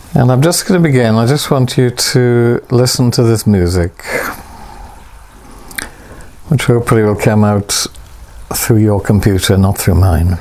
And I'm just going to begin. I just want you to listen to this music, which hopefully will come out through your computer, not through mine.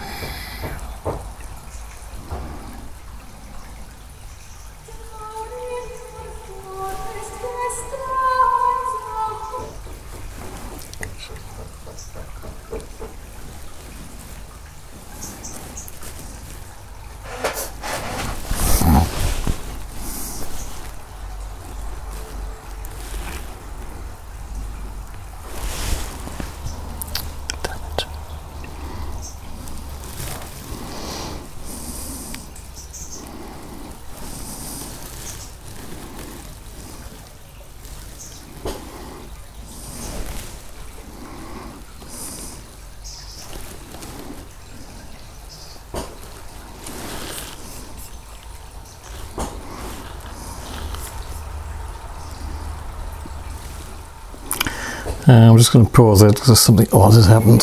I'm just going to pause it because something odd has happened.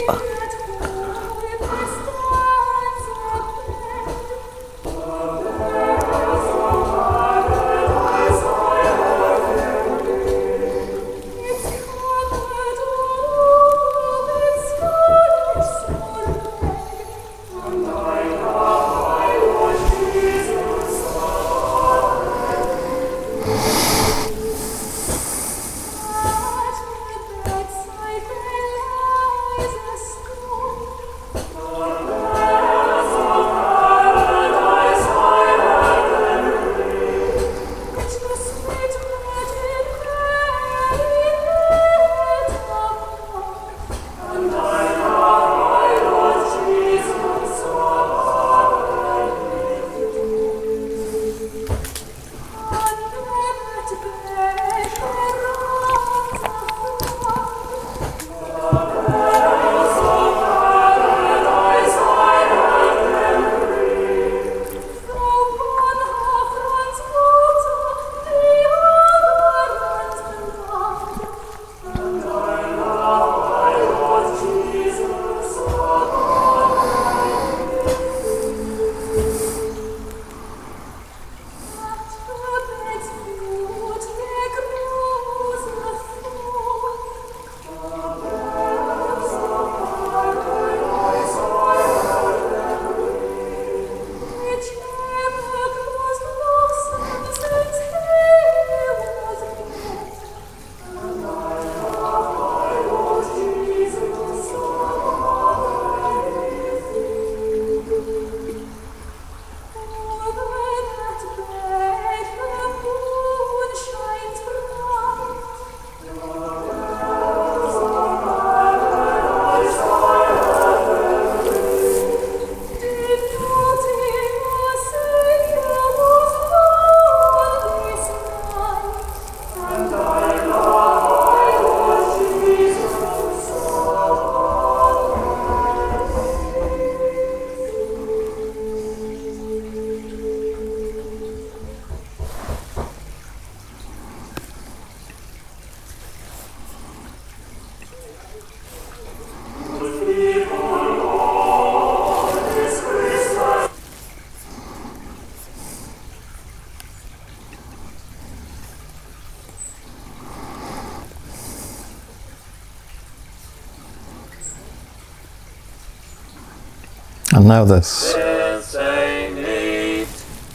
And now this. This I need,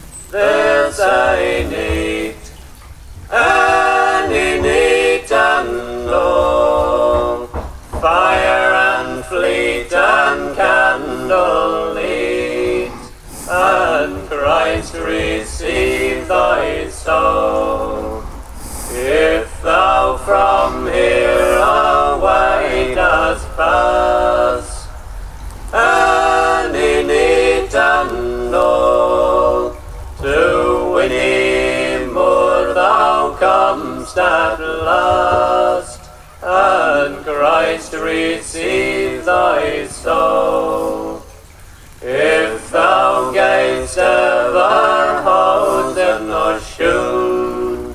this I need, and neat and low, fire and fleet and candle neat, and Christ receive thy soul. If thou from here away dost pass, any need and all, to Winnie Moor thou comest at last, and Christ receive thy soul. If thou gavest ever houden or shoon,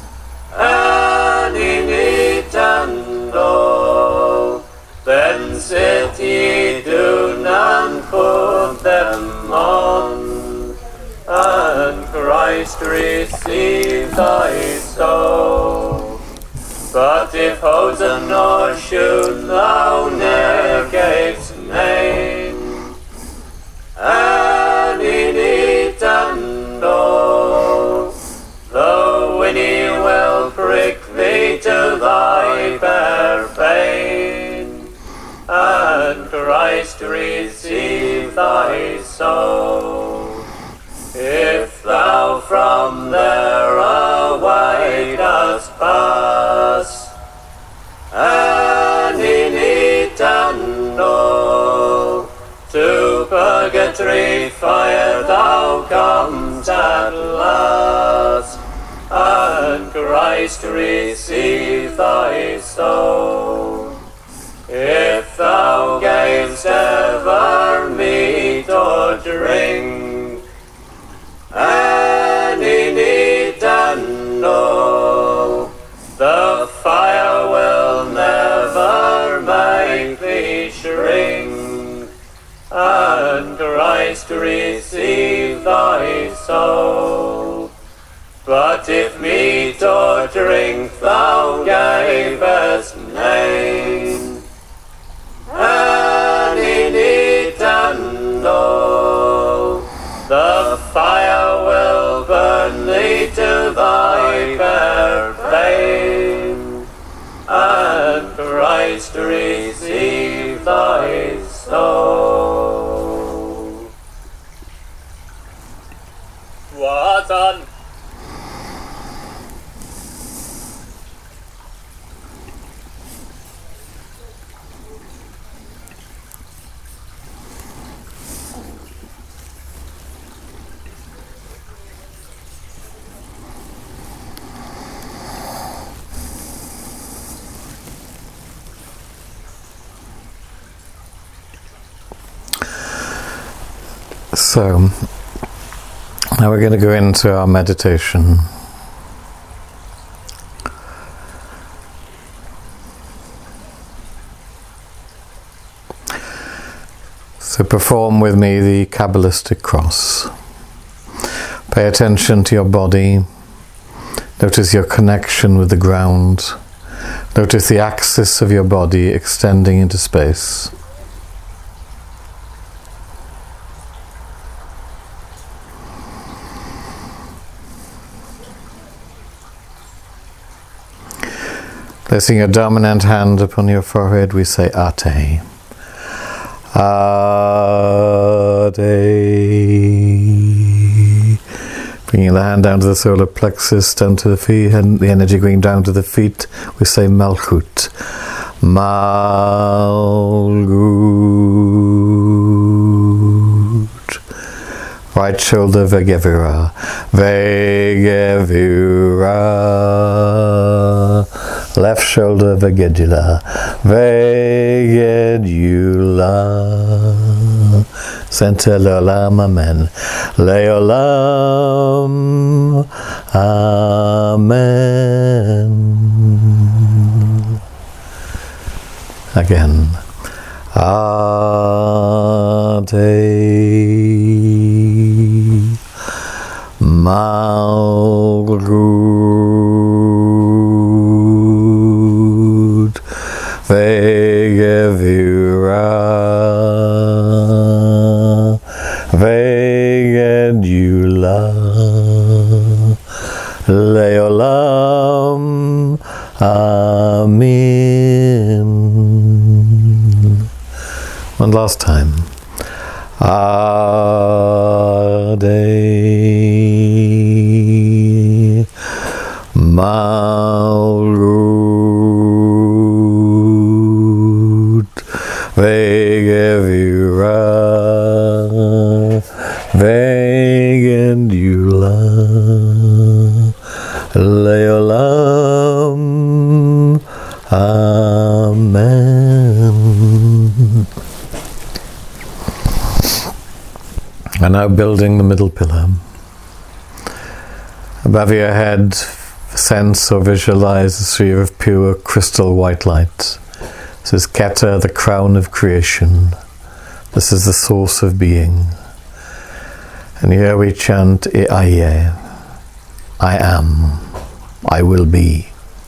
any need and all, then sit ye down and put them on, and Christ Christ, receive thy soul. But if hosen nor should thou ne'er gavest name, and in it and all, the winnie will prick thee to thy bare pain, and Christ receive thy soul. If thou from there away dost pass, and in it and all, to purgatory fire thou comes at last, and Christ receive thy soul. If thou gavest ever meat or drink, and in it and all, the fire will never make thee shrink, and Christ receive thy soul. But if meat or drink thou gavest name, and in it and all, the fire will burn thee to thy bare pain, and Christ receive thy soul. What on? So, now we're going to go into our meditation. So perform with me the Kabbalistic cross. Pay attention to your body. Notice your connection with the ground. Notice the axis of your body extending into space. Placing your dominant hand upon your forehead, we say Ate. Ate. Bringing the hand down to the solar plexus, down to the feet, and the energy going down to the feet, we say Malchut. Malchut. Right shoulder Vegevira. Vegevira. Left shoulder Vegedula. Vegedula. Center Leolam Amen. Leolam Amen. Again. Ate. Malchut. Vegevira. Vegedula. Leolam Amen. One last time. Ade Malchut Vegevira Vegedula Leolam Amen. And now building the middle pillar. Above your head, sense or visualize a sphere of pure crystal white light. This is Keter, the crown of creation. This is the source of being. And here we chant E'ayeh. I am. I will be.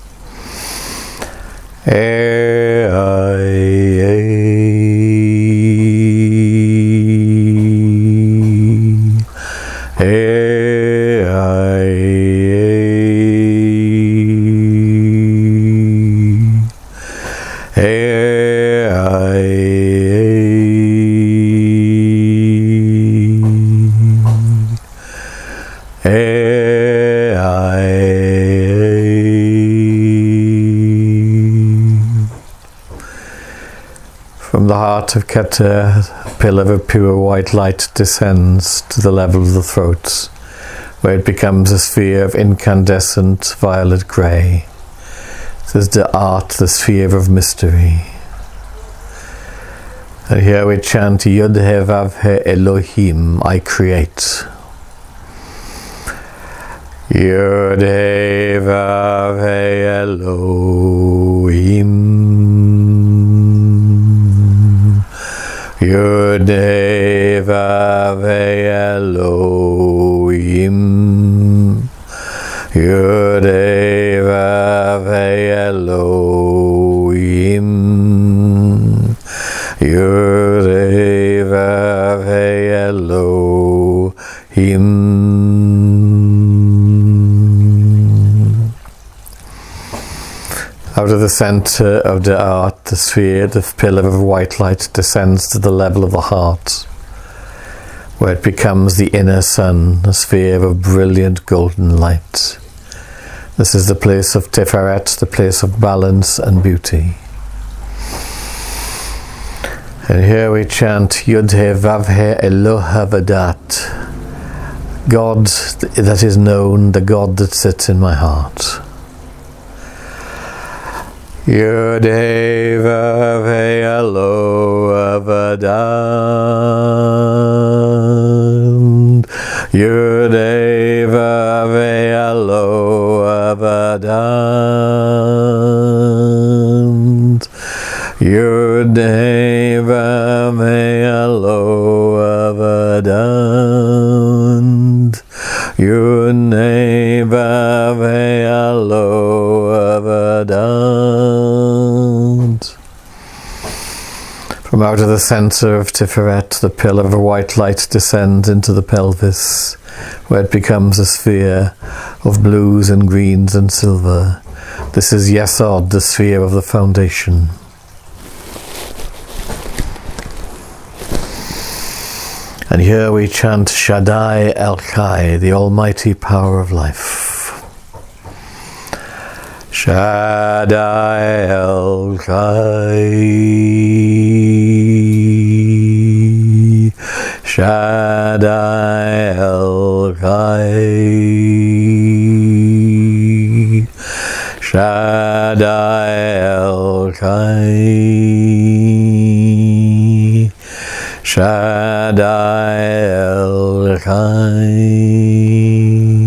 From the heart of Keter, a pillar of pure white light descends to the level of the throat, where it becomes a sphere of incandescent violet grey. This is the art, the sphere of mystery. And here we chant Yud He Vav He Elohim, I create. Yud He Vav He Elohim. Yud He Vav He Elohim. Yud He Vav He Elohim. Yud He Vav He Elohim. Out of the centre of the art, the sphere, the pillar of white light descends to the level of the heart, where it becomes the inner sun, a sphere of brilliant golden light. This is the place of Tiferet, the place of balance and beauty. And here we chant Yud He Vav He Eloha Vadat, God that is known, the God that sits in my heart. Yud He Vav He Eloha Vadat. Yud He Vav He Eloha Vadat. Yud He Vav He Eloha Vadat. Yud He Vav He Eloha Vadat. From out of the centre of Tiferet, the pillar of white light descends into the pelvis, where it becomes a sphere of blues and greens and silver. This is Yesod, the sphere of the foundation. And here we chant Shaddai El Chai, the almighty power of life. Shaddai El Chai. Shaddai El Chai. Shaddai El Chai. Shaddai El Chai.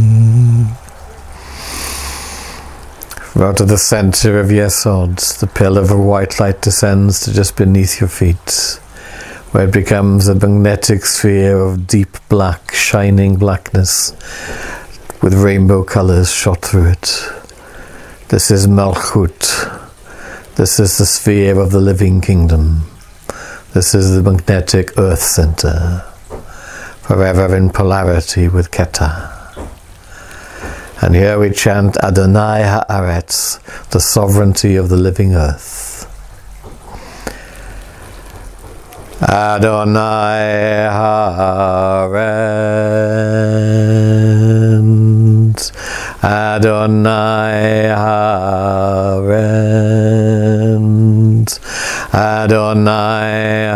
Out of the centre of Yesod, the pillar of white light descends to just beneath your feet, where it becomes a magnetic sphere of deep black, shining blackness, with rainbow colours shot through it. This is Malchut. This is the sphere of the living kingdom. This is the magnetic earth centre, forever in polarity with Keter. And here we chant Adonai Haaretz, the sovereignty of the living earth. Adonai Haaretz. Adonai Haaretz. Adonai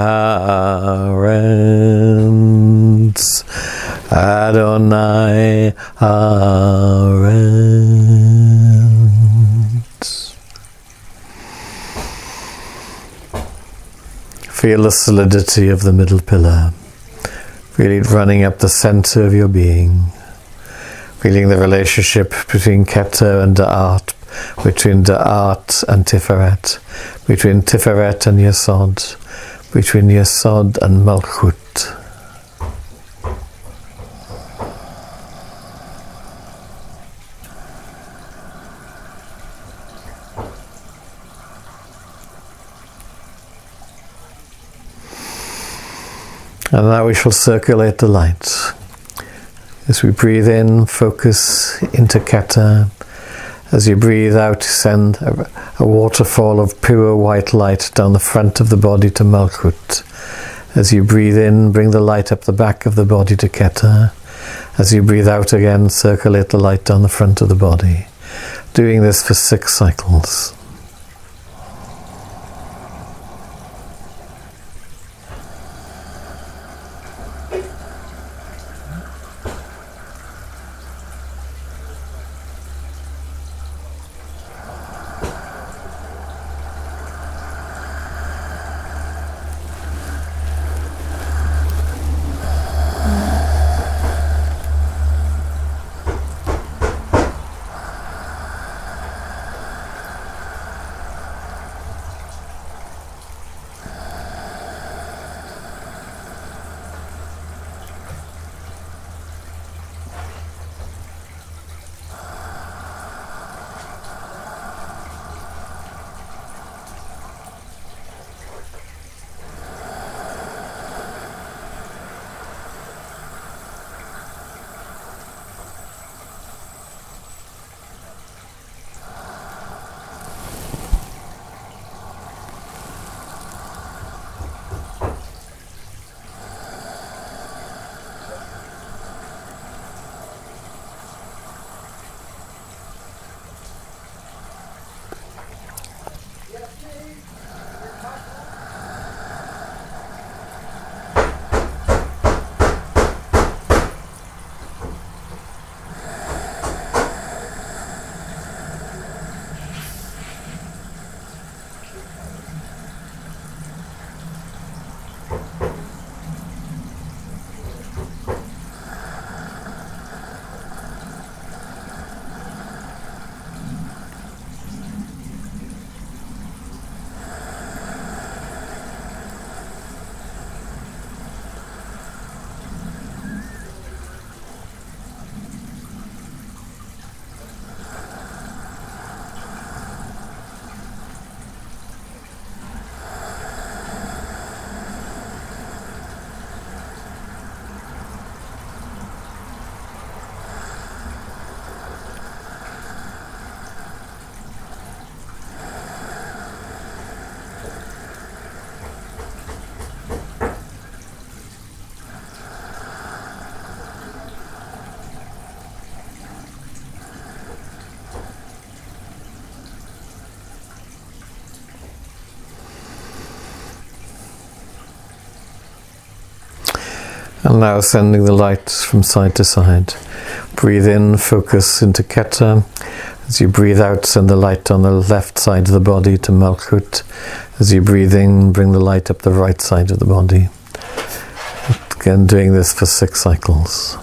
Haaretz. Adonai Haaretz. Feel the solidity of the middle pillar. Feel it running up the center of your being. Feeling the relationship between Keter and Da'at, between Da'at and Tiferet, between Tiferet and Yesod, between Yesod and Malchut. And now we shall circulate the light. As we breathe in, focus into Keta. As you breathe out, send a waterfall of pure white light down the front of the body to Malkut. As you breathe in, bring the light up the back of the body to Keta. As you breathe out again, circulate the light down the front of the body. Doing this for 6 cycles. And now sending the light from side to side. Breathe in, focus into Keta. As you breathe out, send the light on the left side of the body to Malkut. As you breathe in, bring the light up the right side of the body. Again, doing this for 6 cycles.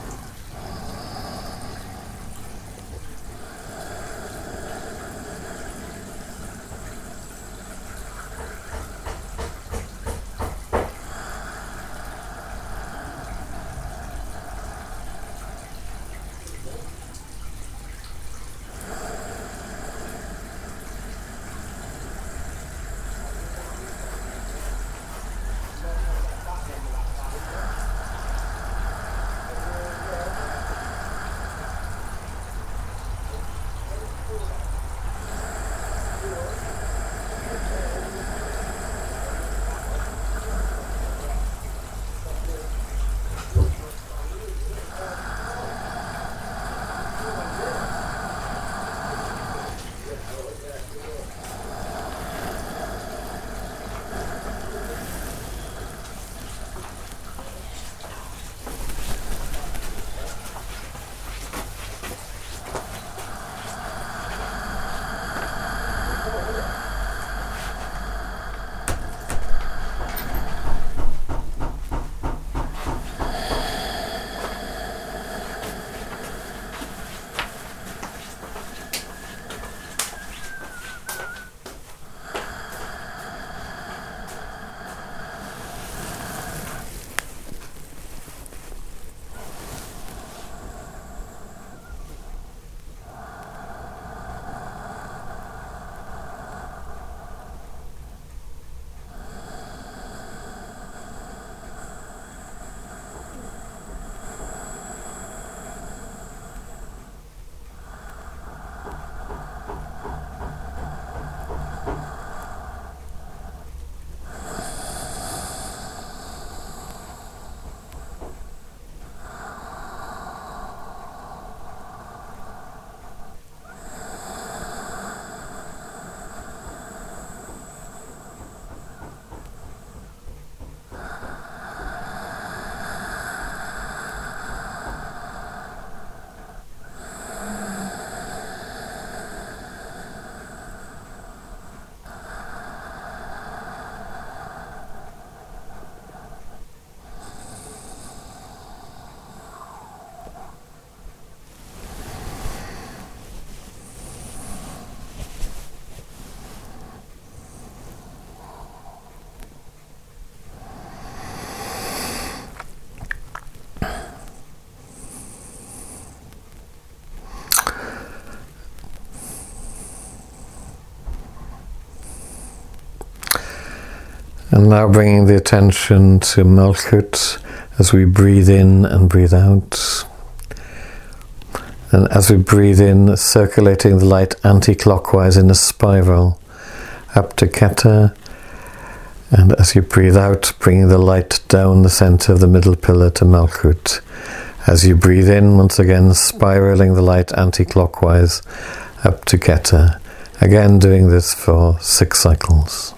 And now bringing the attention to Malkut as we breathe in and breathe out. And as we breathe in, circulating the light anti-clockwise in a spiral up to Keter. And as you breathe out, bringing the light down the center of the middle pillar to Malkut. As you breathe in, once again, spiraling the light anti-clockwise up to Keter. Again, doing this for 6 cycles.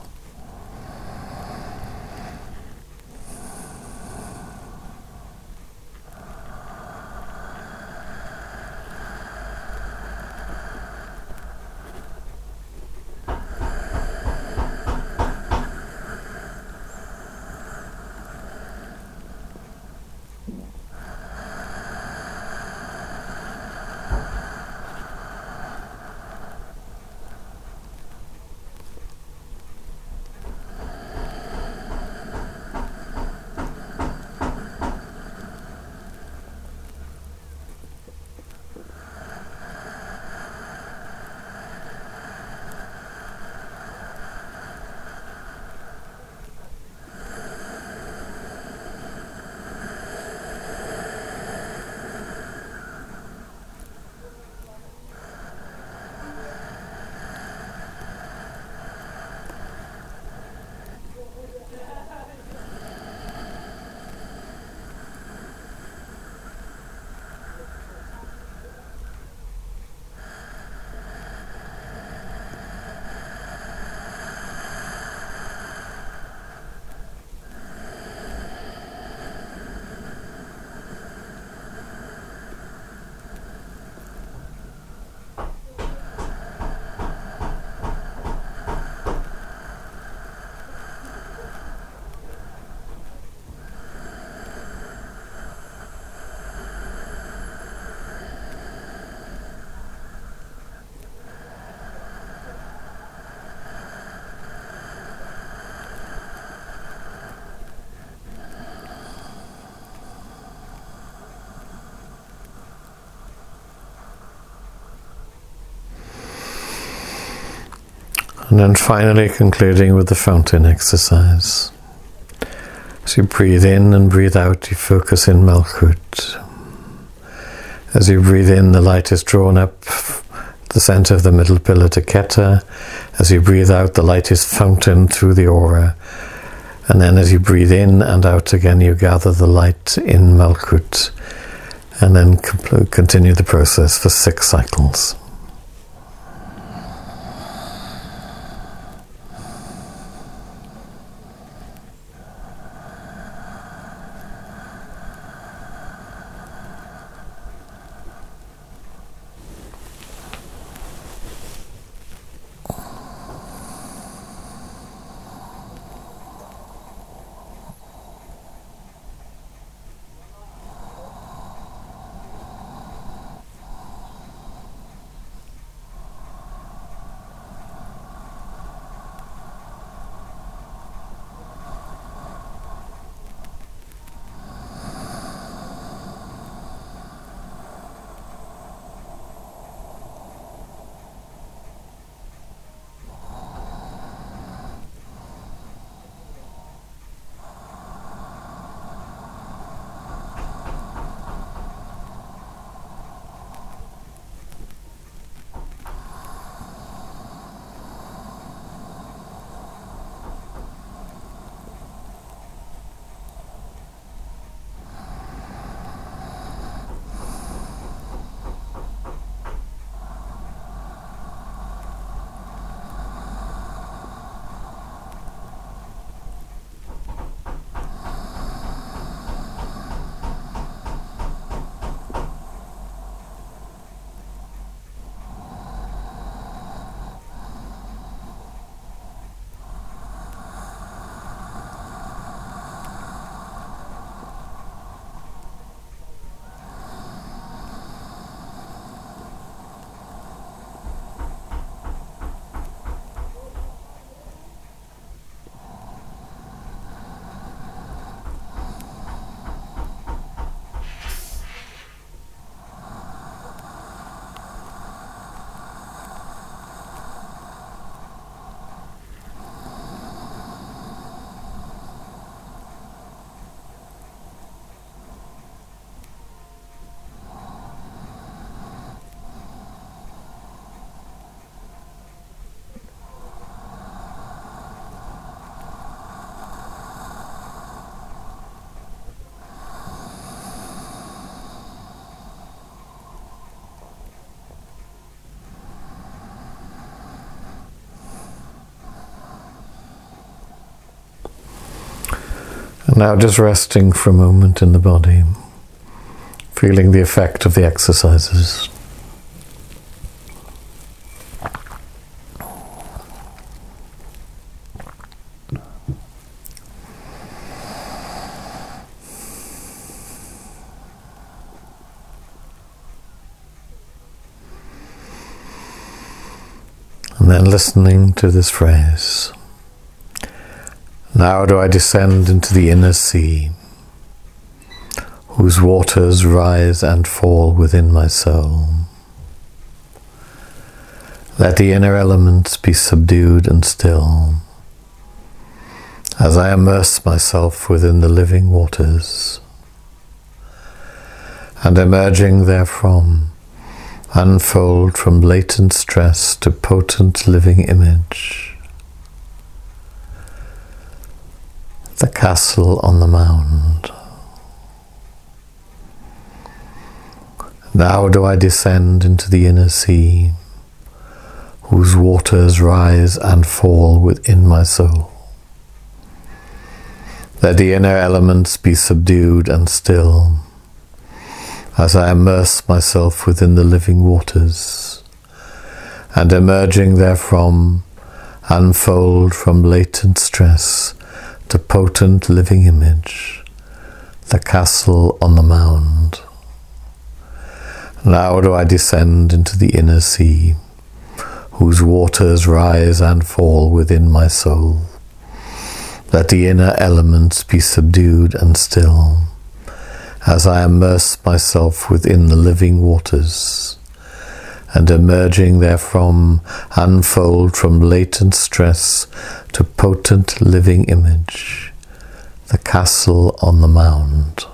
And then finally concluding with the fountain exercise. As you breathe in and breathe out, you focus in Malkut. As you breathe in, the light is drawn up the center of the middle pillar to Keter. As you breathe out, the light is fountained through the aura. And then as you breathe in and out again, you gather the light in Malkut. And then continue the process for 6 cycles. And now just resting for a moment in the body, feeling the effect of the exercises. And then listening to this phrase, now do I descend into the inner sea, whose waters rise and fall within my soul. Let the inner elements be subdued and still, as I immerse myself within the living waters, and emerging therefrom, unfold from latent stress to potent living image, the castle on the mound. Now do I descend into the inner sea, whose waters rise and fall within my soul. Let the inner elements be subdued and still, as I immerse myself within the living waters, and emerging therefrom, unfold from latent stress to potent living image, the castle on the mound. Now do I descend into the inner sea, whose waters rise and fall within my soul. Let the inner elements be subdued and still, as I immerse myself within the living waters, and emerging therefrom, unfold from latent stress to potent living image, the castle on the mound.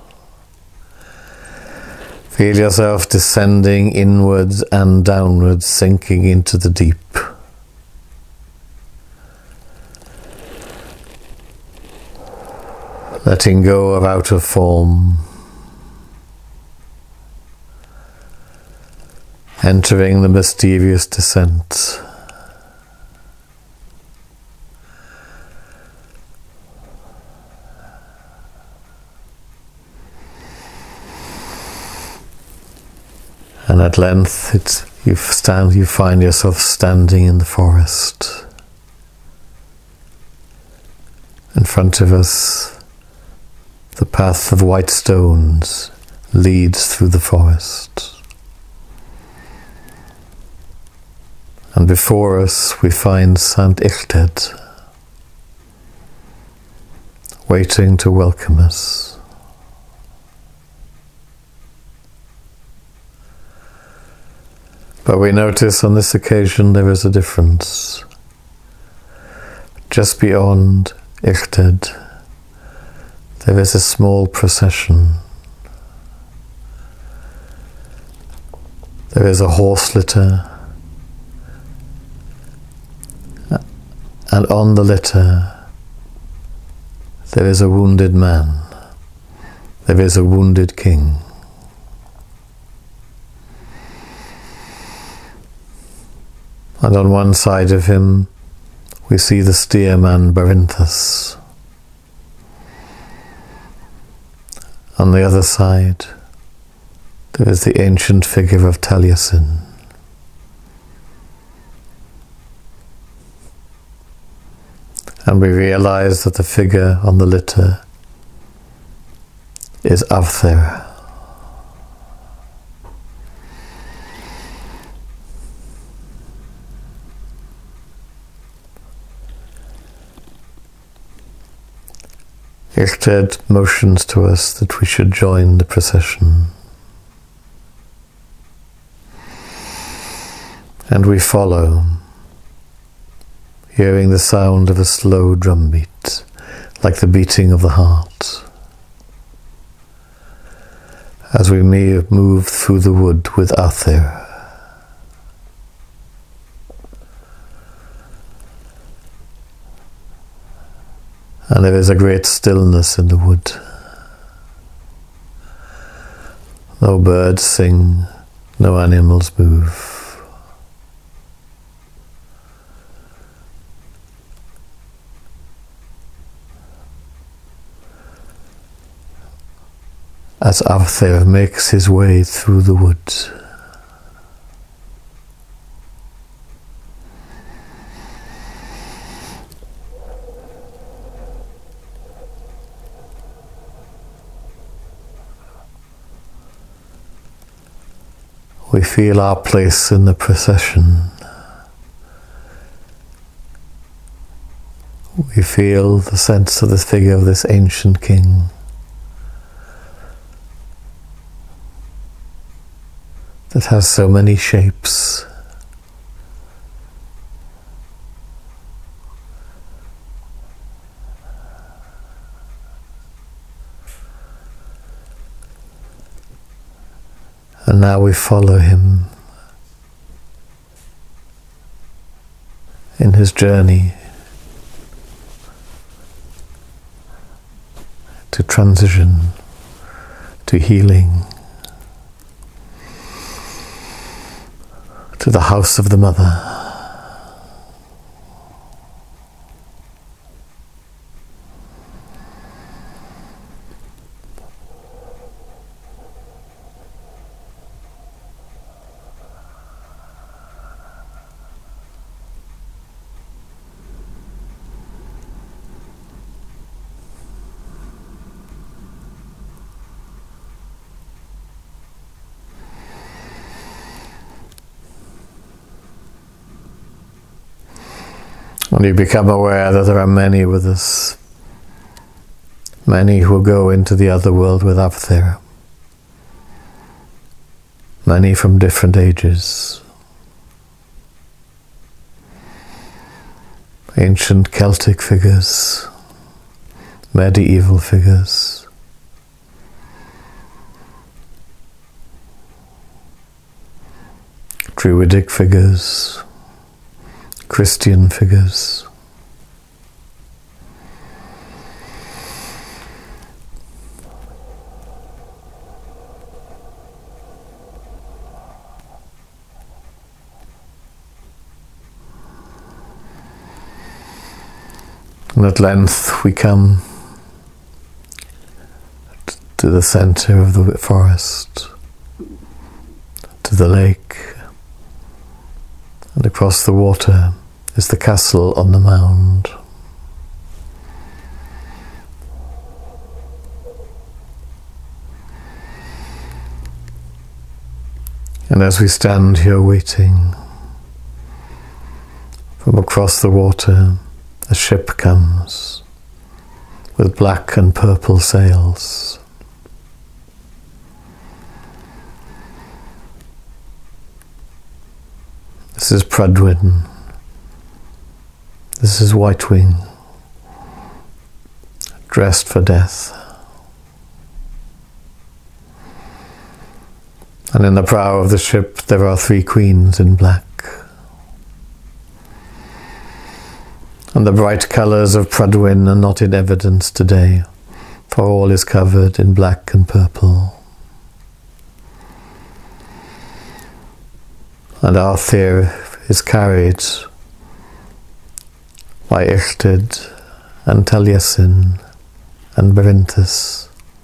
Feel yourself descending inwards and downwards, sinking into the deep. Letting go of outer form, entering the mysterious descent. And at length you find yourself standing in the forest. In front of us, the path of white stones leads through the forest. And before us we find Saint Illtyd, waiting to welcome us. But we notice on this occasion there is a difference. Just beyond Illtyd, there is a small procession. There is a horse litter, and on the litter there is a wounded man. There is a wounded king. And on one side of him we see the steerman Berinthus. On the other side there is the ancient figure of Taliesin. And we realize that the figure on the litter is Avther. Illtyd motions to us that we should join the procession. And we follow, hearing the sound of a slow drumbeat, like the beating of the heart, as we may move through the wood with Athyr. And there is a great stillness in the wood. No birds sing, no animals move. as Arthur makes his way through the woods. We feel our place in the procession. We feel the sense of the figure of this ancient king. That has so many shapes. And now we follow him in his journey to transition, to healing, to the house of the mother. And you become aware that there are many with us, many who go into the other world with Arthur, many from different ages. Ancient Celtic figures, medieval figures, Druidic figures, Christian figures. And at length we come to the center of the forest, to the lake, and across the water is the castle on the mound. And as we stand here waiting, from across the water a ship comes with black and purple sails. This is Prydwen. This is Whitewing, dressed for death. And in the prow of the ship there are 3 queens in black. And the bright colours of Prydwen are not in evidence today, for all is covered in black and purple. And Arthur is carried by Illtyd and Taliesin and Berinthus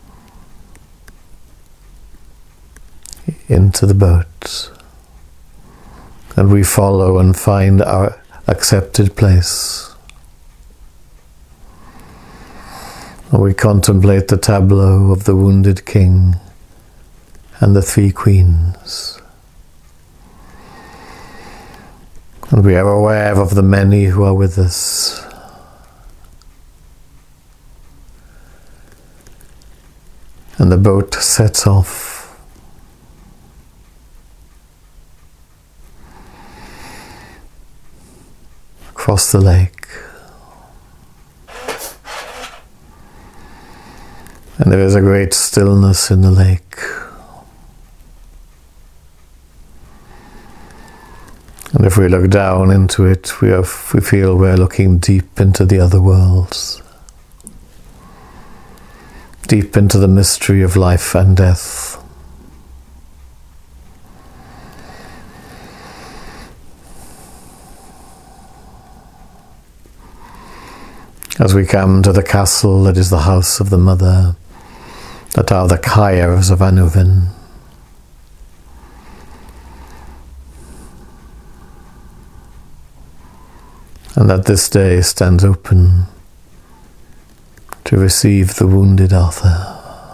into the boat, and we follow and find our accepted place. And we contemplate the tableau of the wounded king and the 3 queens. And we are aware of the many who are with us. And the boat sets off. Across the lake. And there is a great stillness in the lake. And if we look down into it, we feel we're looking deep into the other worlds. Deep into the mystery of life and death. As we come to the castle that is the house of the mother, that are the Kayas of Anuvin. And that this day stands open to receive the wounded Arthur.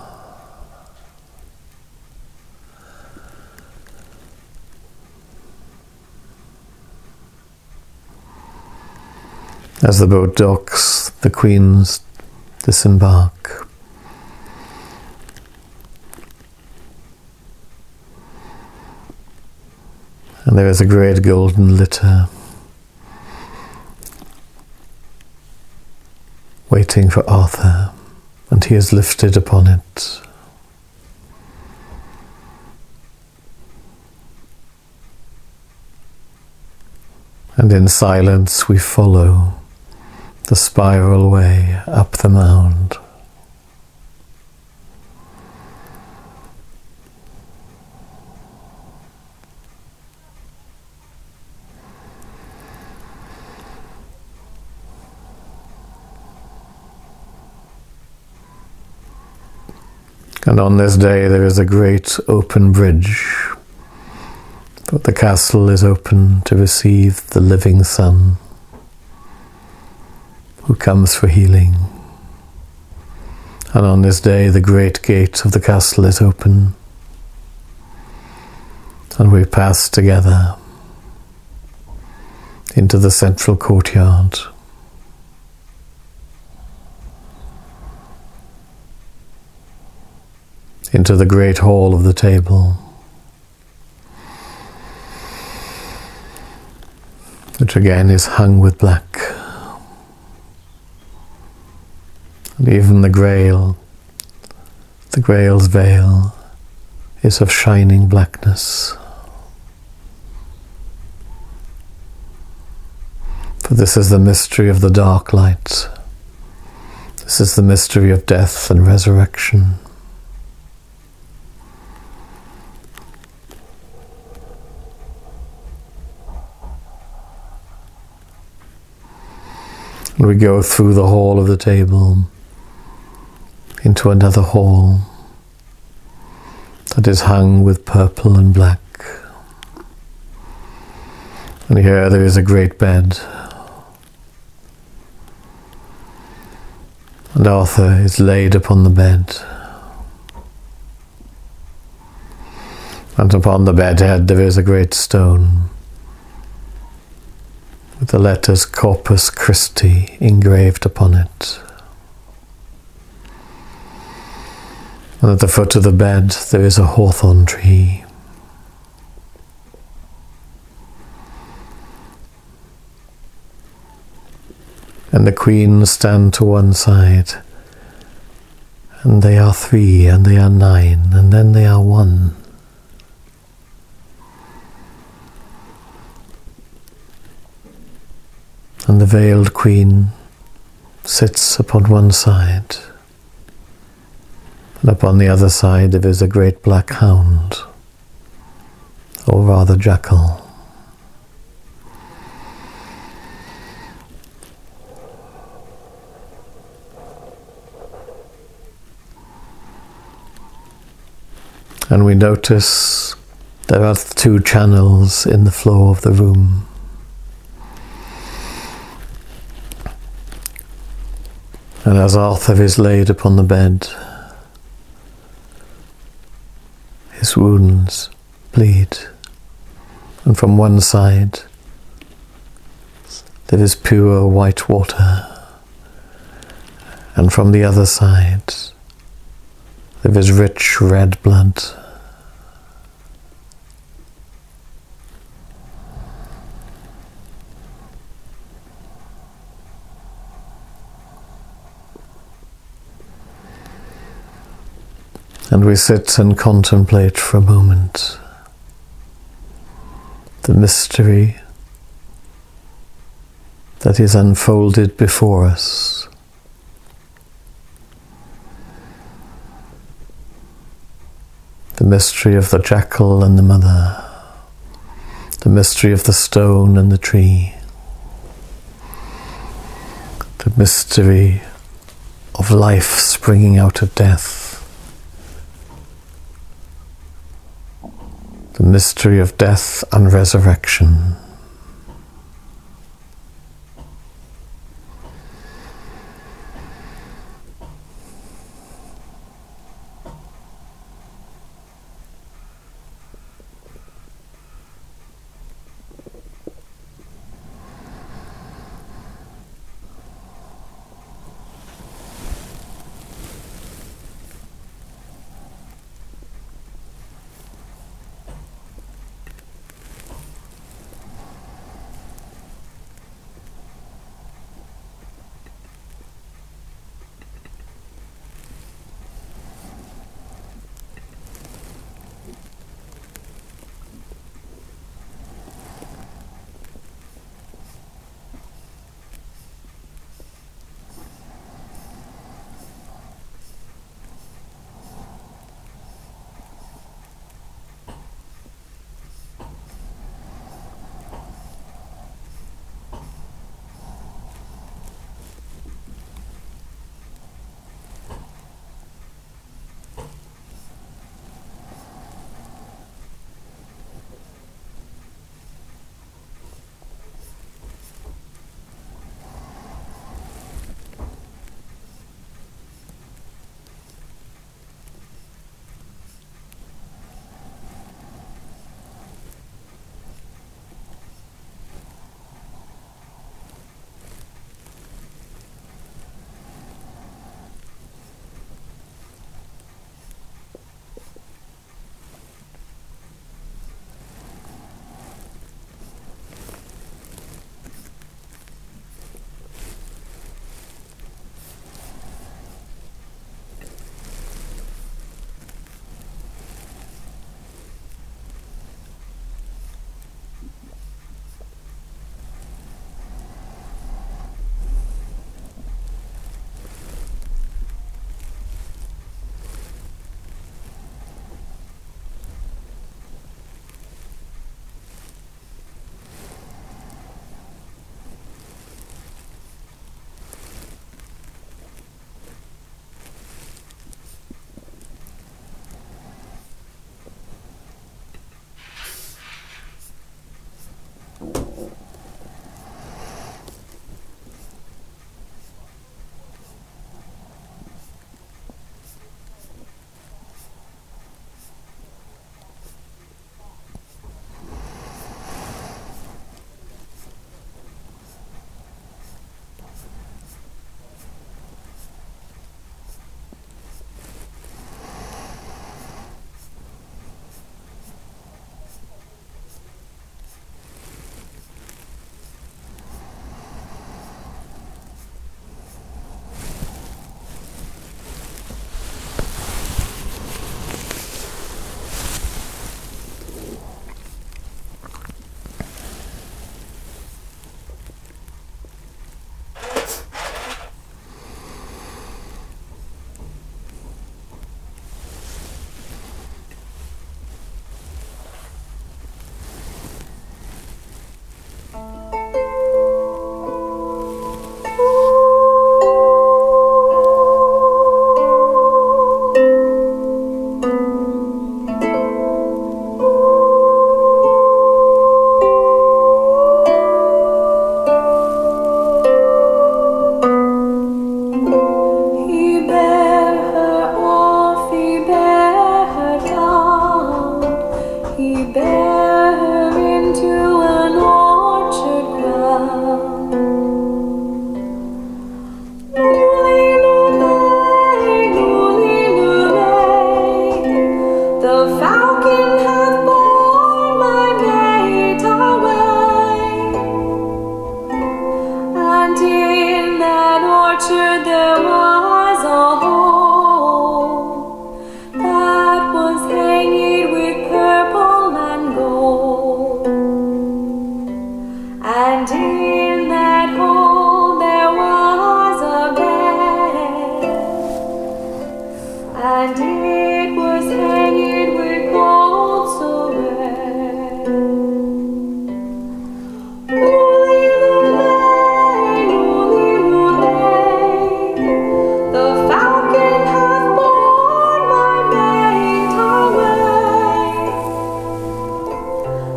As the boat docks, the queens disembark. And there is a great golden litter waiting for Arthur, and he is lifted upon it. And in silence we follow the spiral way up the mound. And on this day there is a great open bridge, but the castle is open to receive the living sun, who comes for healing. And on this day the great gate of the castle is open, and we pass together into the central courtyard. Into the great hall of the table, which again is hung with black. And even the Grail's veil is of shining blackness. For this is the mystery of the dark light. This is the mystery of death and resurrection. And we go through the hall of the table into another hall that is hung with purple and black. And here there is a great bed. And Arthur is laid upon the bed. And upon the bedhead there is a great stone with the letters Corpus Christi engraved upon it. And at the foot of the bed there is a hawthorn tree. And the queens stand to one side, and they are 3, and they are 9, and then they are 1. And the veiled queen sits upon one side, and upon the other side there is a great black hound, or rather jackal. And we notice there are 2 channels in the floor of the room. And as Arthur is laid upon the bed, his wounds bleed, and from one side there is pure white water, and from the other side there is rich red blood. And we sit and contemplate for a moment the mystery that is unfolded before us. The mystery of the jackal and the mother, the mystery of the stone and the tree, the mystery of life springing out of death, the mystery of death and resurrection.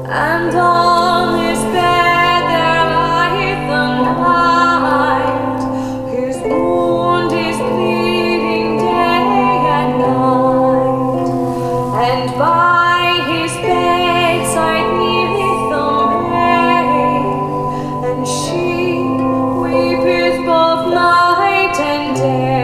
And on his bed there lieth the knight, his wound is bleeding day and night, and by his bedside kneeleth the maid, and she weepeth both night and day.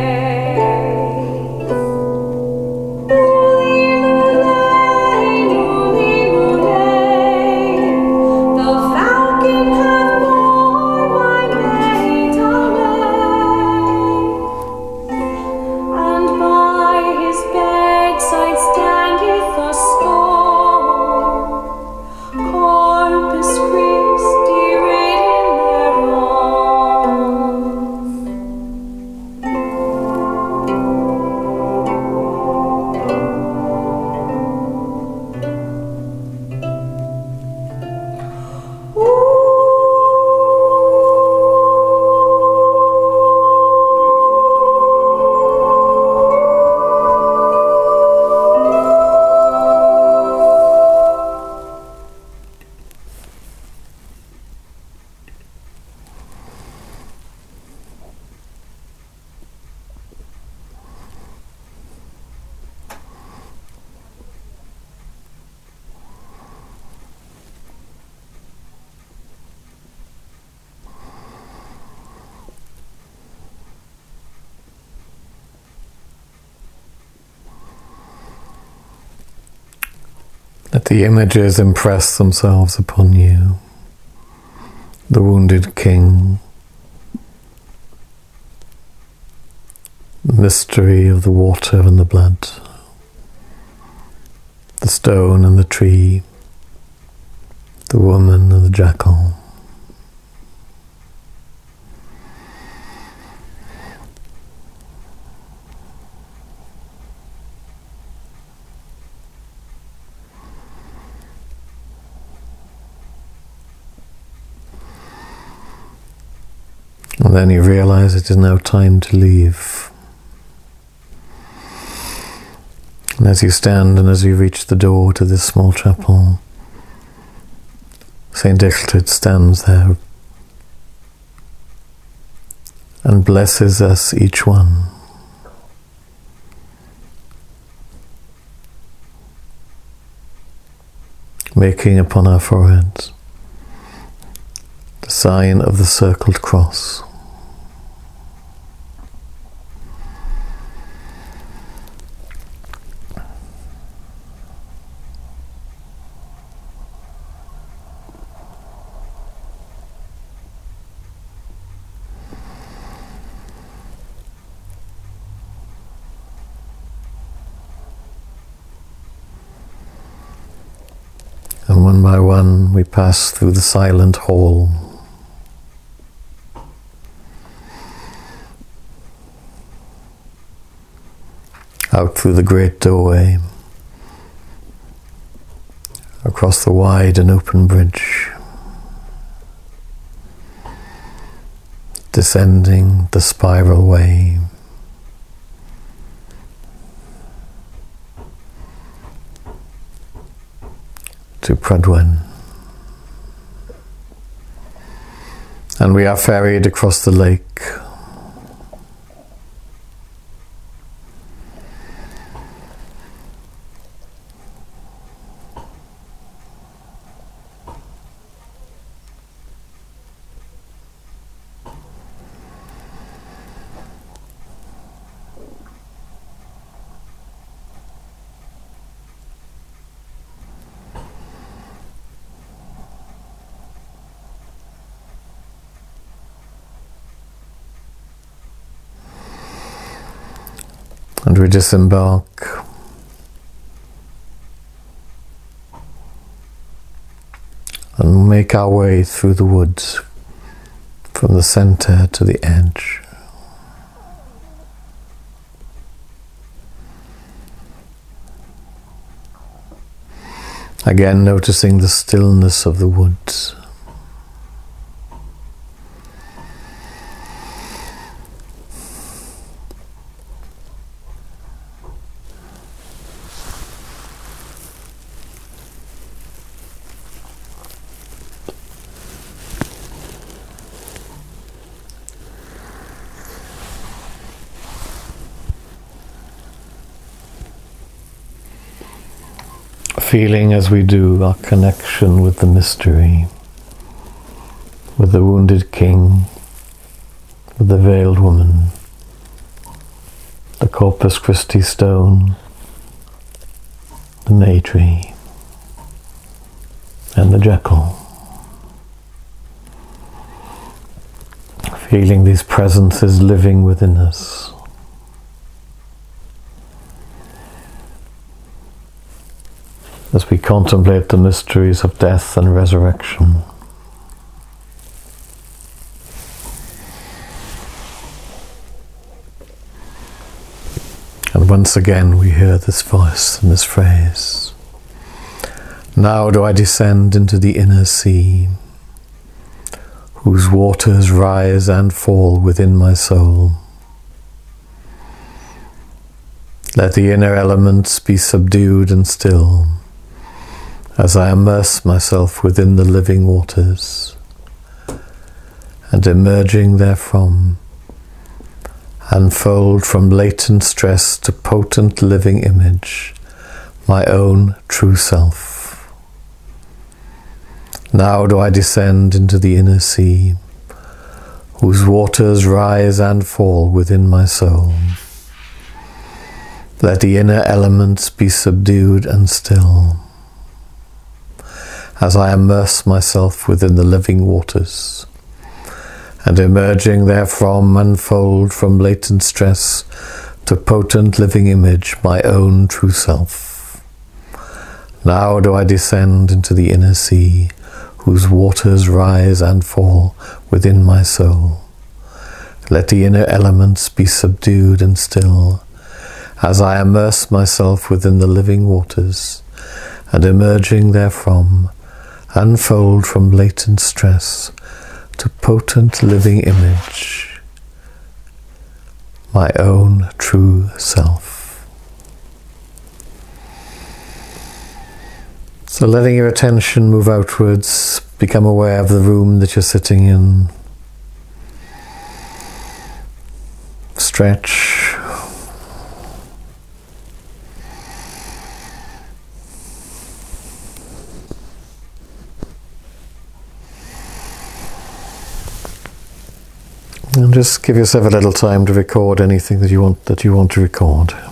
Let the images impress themselves upon you. The wounded king, the mystery of the water and the blood, the stone and the tree, the woman and the jackal. And then you realize it is now time to leave. And as you stand and as you reach the door to this small chapel, Saint Illtyd stands there and blesses us each one. Making upon our foreheads the sign of the circled cross. And one by one we pass through the silent hall. Out through the great doorway, across the wide and open bridge, descending the spiral way, to Prydwen. And we are ferried across the lake. And we disembark and make our way through the woods from the center to the edge. Again noticing the stillness of the woods. feeling as we do our connection with the mystery, with the wounded king, with the veiled woman, the Corpus Christi stone, the May tree, and the jackal. Feeling these presences living within us. As we contemplate the mysteries of death and resurrection. And once again we hear this voice and this phrase. Now do I descend into the inner sea, whose waters rise and fall within my soul. Let the inner elements be subdued and still, as I immerse myself within the living waters, and emerging therefrom, unfold from latent stress to potent living image, my own true self. Now do I descend into the inner sea, whose waters rise and fall within my soul. Let the inner elements be subdued and still, as I immerse myself within the living waters, and emerging therefrom unfold from latent stress to potent living image, my own true self. Now do I descend into the inner sea, whose waters rise and fall within my soul. Let the inner elements be subdued and still, as I immerse myself within the living waters, and emerging therefrom, unfold from latent stress to potent living image, my own true self. So letting your attention move outwards, become aware of the room that you're sitting in. Stretch. And just give yourself a little time to record anything that you want to record.